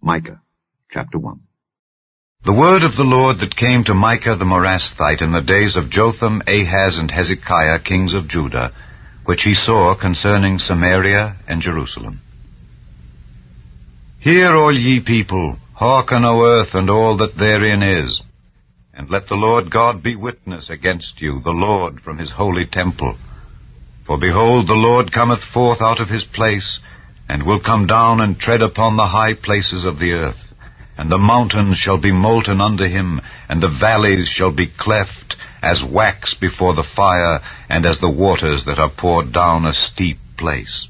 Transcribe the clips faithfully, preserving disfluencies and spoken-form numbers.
Micah, chapter one. The word of the Lord that came to Micah the Morasthite in the days of Jotham, Ahaz, and Hezekiah, kings of Judah, which he saw concerning Samaria and Jerusalem. Hear, all ye people, hearken, O earth, and all that therein is, and let the Lord God be witness against you, the Lord from his holy temple. For behold, the Lord cometh forth out of his place, and will come down and tread upon the high places of the earth. And the mountains shall be molten under him, and the valleys shall be cleft, as wax before the fire, and as the waters that are poured down a steep place.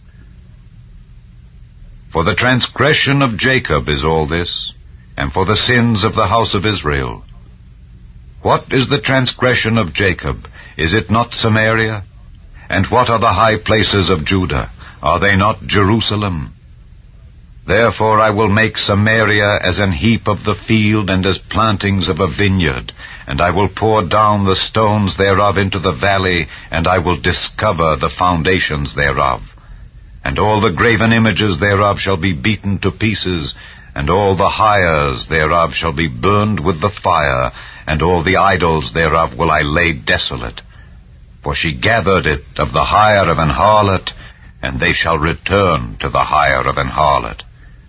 For the transgression of Jacob is all this, and for the sins of the house of Israel. What is the transgression of Jacob? Is it not Samaria? And what are the high places of Judah? Are they not Jerusalem? Therefore I will make Samaria as an heap of the field, and as plantings of a vineyard, and I will pour down the stones thereof into the valley, and I will discover the foundations thereof. And all the graven images thereof shall be beaten to pieces, and all the hires thereof shall be burned with the fire, and all the idols thereof will I lay desolate. For she gathered it of the hire of an harlot, and they shall return to the hire of an harlot.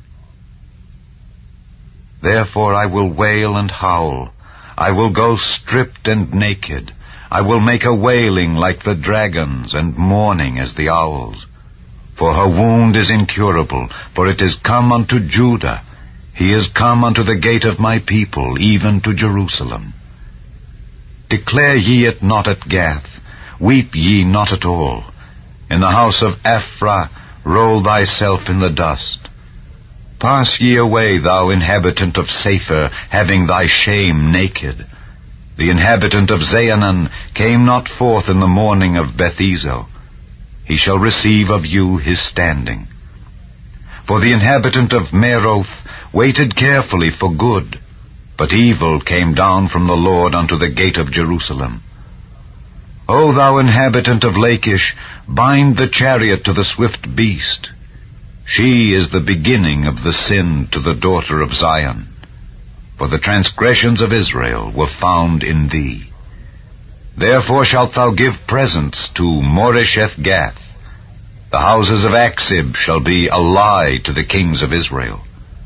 Therefore I will wail and howl. I will go stripped and naked. I will make a wailing like the dragons, and mourning as the owls. For her wound is incurable, for it is come unto Judah. He is come unto the gate of my people, even to Jerusalem. Declare ye it not at Gath, weep ye not at all. In the house of Ephraim roll thyself in the dust. Pass ye away, thou inhabitant of Sapher, having thy shame naked. The inhabitant of Zaanan came not forth in the morning of Beth-ezel. He shall receive of you his standing. For the inhabitant of Meroth waited carefully for good, but evil came down from the Lord unto the gate of Jerusalem. O thou inhabitant of Lachish, bind the chariot to the swift beast. She is the beginning of the sin to the daughter of Zion. For the transgressions of Israel were found in thee. Therefore shalt thou give presents to Moresheth-Gath. The houses of Achzib shall be a lie to the kings of Israel.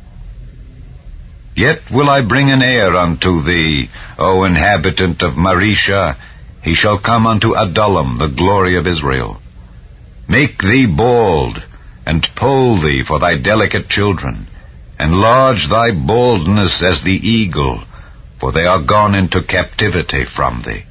Yet will I bring an heir unto thee, O inhabitant of Mareshah. He shall come unto Adullam, the glory of Israel. Make thee bald, and poll thee for thy delicate children. Enlarge thy baldness as the eagle, for they are gone into captivity from thee.